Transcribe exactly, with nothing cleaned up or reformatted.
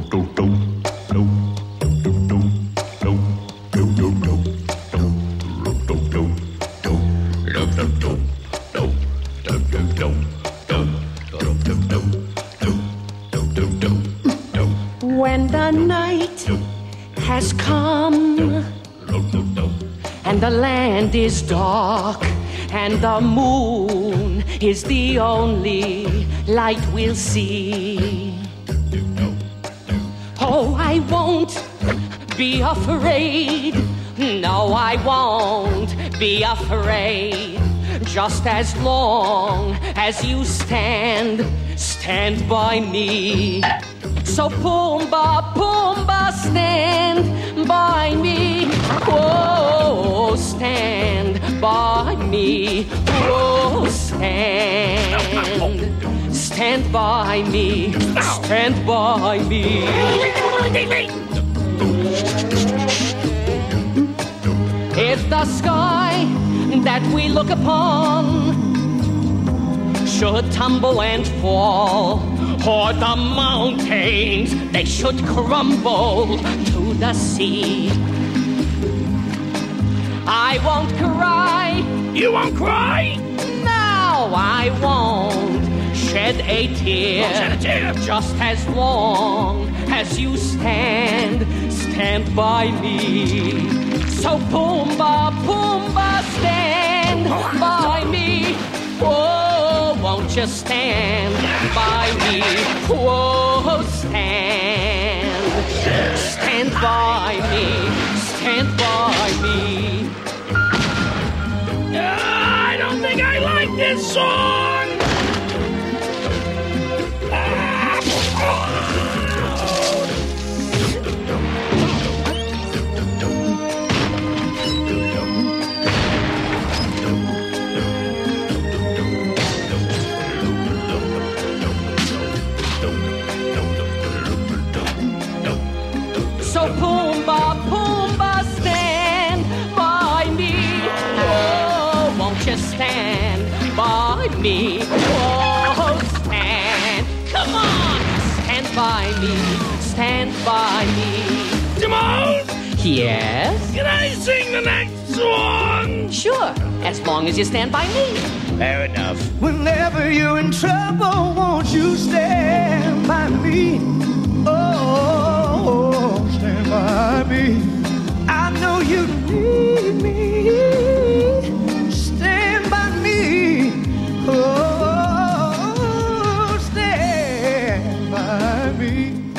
When the night has come and the land is dark and the moon is the only light we'll see, oh, I won't be afraid. No, I won't be afraid. Just as long as you stand, stand by me. So Pumbaa, Pumbaa, stand by me. Oh, stand by me. Oh, stand. Stand by me. Stand by me. If the sky that we look upon should tumble and fall, or the mountains, they should crumble to the sea, I won't cry. You won't cry? No, I won't shed a tear. Won't shed a tear. Just as long as you stand, stand by me. So Pumbaa, Pumbaa, stand by me. Oh, won't you stand by me? Oh, stand. Stand by me. Stand by me. Uh, I don't think I like this song. So Pumbaa, Pumbaa, stand by me. Oh, won't you stand by me? Oh, stand. Come on, stand by me. Stand by me. Timon! Yes? Can I sing the next song? Sure, as long as you stand by me. Fair enough. Whenever you're in trouble, won't you stand by me? Oh, stand by me. I know you need me. Stand by me. Oh, stand by me.